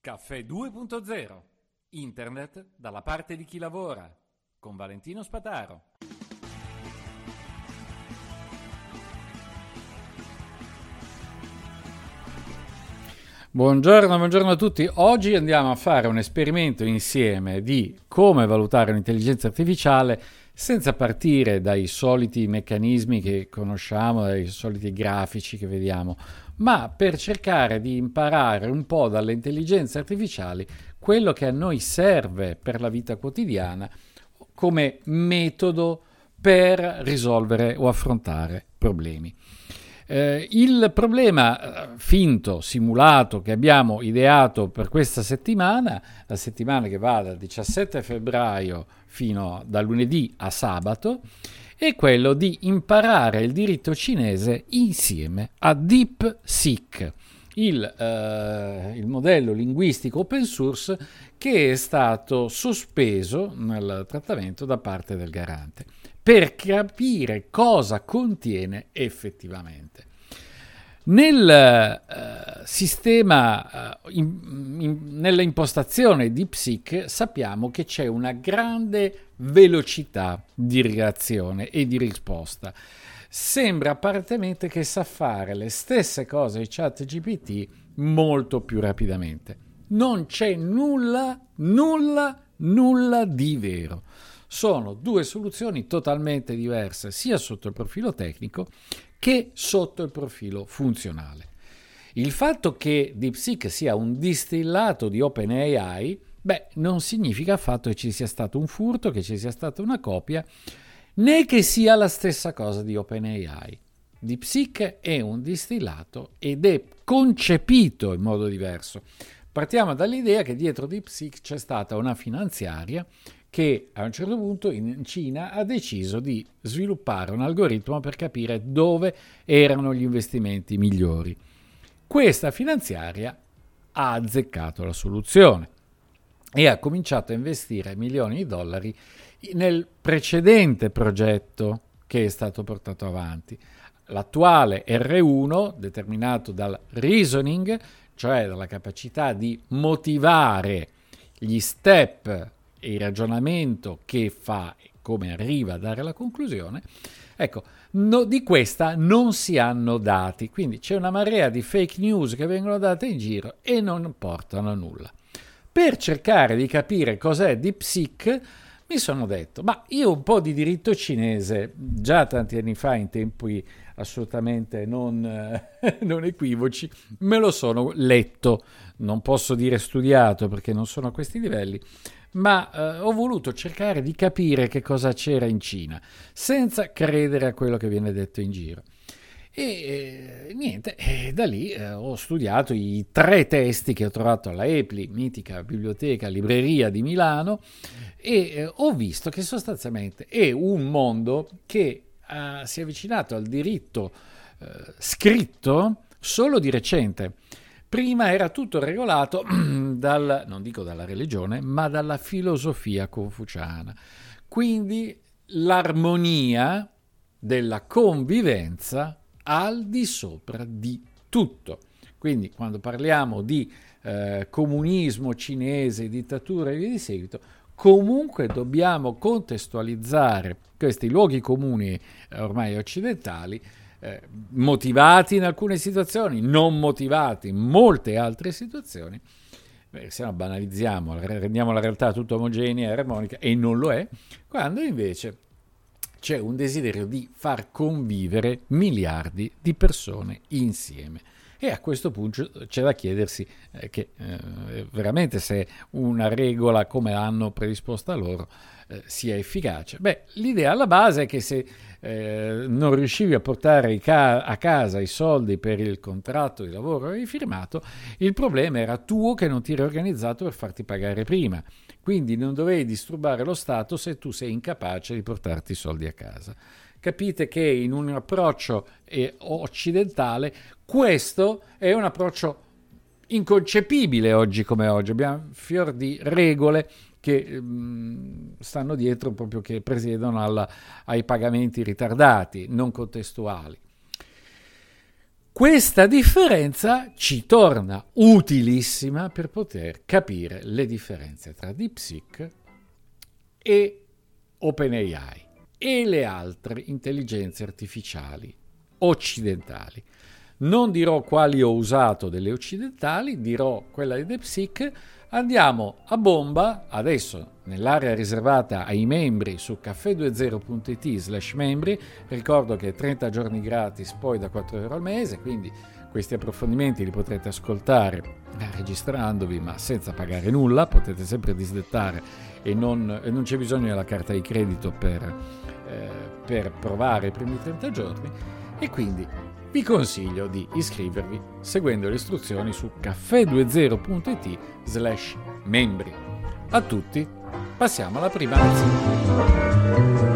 Caffè 2.0. Internet dalla parte di chi lavora. Con Valentino Spataro. Buongiorno a tutti. Oggi andiamo a fare un esperimento insieme di come valutare un'intelligenza artificiale senza partire dai soliti meccanismi che conosciamo, dai soliti grafici che vediamo, ma per cercare di imparare un po' dalle intelligenze artificiali quello che a noi serve per la vita quotidiana come metodo per risolvere o affrontare problemi. Il problema finto, simulato, che abbiamo ideato per questa settimana, la settimana che va dal 17 febbraio fino da lunedì a sabato, è quello di imparare il diritto cinese insieme a DeepSeek, il modello linguistico open source che è stato sospeso nel trattamento da parte del garante, per capire cosa contiene effettivamente. Nel sistema, nella impostazione DeepSeek sappiamo che c'è una grande velocità di reazione e di risposta. Sembra apparentemente che sa fare le stesse cose di ChatGPT molto più rapidamente. Non c'è nulla di vero. Sono due soluzioni totalmente diverse, sia sotto il profilo tecnico che sotto il profilo funzionale. Il fatto che DeepSeek sia un distillato di OpenAI, non significa affatto che ci sia stato un furto, che ci sia stata una copia, né che sia la stessa cosa di OpenAI. DeepSeek è un distillato ed è concepito in modo diverso. Partiamo dall'idea che dietro DeepSeek c'è stata una finanziaria che a un certo punto in Cina ha deciso di sviluppare un algoritmo per capire dove erano gli investimenti migliori. Questa finanziaria ha azzeccato la soluzione e ha cominciato a investire milioni di dollari nel precedente progetto che è stato portato avanti. L'attuale R1, determinato dal reasoning, cioè dalla capacità di motivare gli step e il ragionamento che fa e come arriva a dare la conclusione, di questa non si hanno dati, quindi c'è una marea di fake news che vengono date in giro e non portano a nulla. Per cercare di capire cos'è DeepSeek mi sono detto, io un po' di diritto cinese, già tanti anni fa, in tempi assolutamente non equivoci, me lo sono letto, non posso dire studiato perché non sono a questi livelli, ma ho voluto cercare di capire che cosa c'era in Cina, senza credere a quello che viene detto in giro. Da lì ho studiato i 3 testi che ho trovato alla EPLI, mitica biblioteca, libreria di Milano, e ho visto che sostanzialmente è un mondo che si è avvicinato al diritto scritto solo di recente. Prima era tutto regolato non dico dalla religione, ma dalla filosofia confuciana. Quindi l'armonia della convivenza al di sopra di tutto. Quindi quando parliamo di comunismo cinese, dittatura e via di seguito, comunque dobbiamo contestualizzare questi luoghi comuni ormai occidentali, motivati in alcune situazioni, non motivati in molte altre situazioni, se no banalizziamo, rendiamo la realtà tutta omogenea e armonica, e non lo è, quando invece c'è un desiderio di far convivere miliardi di persone insieme. E a questo punto c'è da chiedersi che veramente se una regola come l'hanno predisposta loro sia efficace. L'idea alla base è che se non riuscivi a portare a casa i soldi per il contratto di lavoro che avevi firmato, il problema era tuo che non ti eri organizzato per farti pagare prima. Quindi non dovevi disturbare lo Stato se tu sei incapace di portarti i soldi a casa. Capite che in un approccio occidentale questo è un approccio inconcepibile oggi come oggi. Abbiamo fior di regole che stanno dietro, proprio che presiedono ai pagamenti ritardati, non contestuali. Questa differenza ci torna utilissima per poter capire le differenze tra DeepSeek e OpenAI e le altre intelligenze artificiali occidentali. Non dirò quali ho usato delle occidentali, dirò quella di DeepSeek. Andiamo a bomba adesso nell'area riservata ai membri su caffè20.it/membri. Ricordo che 30 giorni gratis poi da 4 euro al mese, quindi questi approfondimenti li potrete ascoltare registrandovi ma senza pagare nulla, potete sempre disdettare e non c'è bisogno della carta di credito per provare i primi 30 giorni e quindi vi consiglio di iscrivervi seguendo le istruzioni su caffè20.it/membri. A tutti, passiamo alla prima lezione.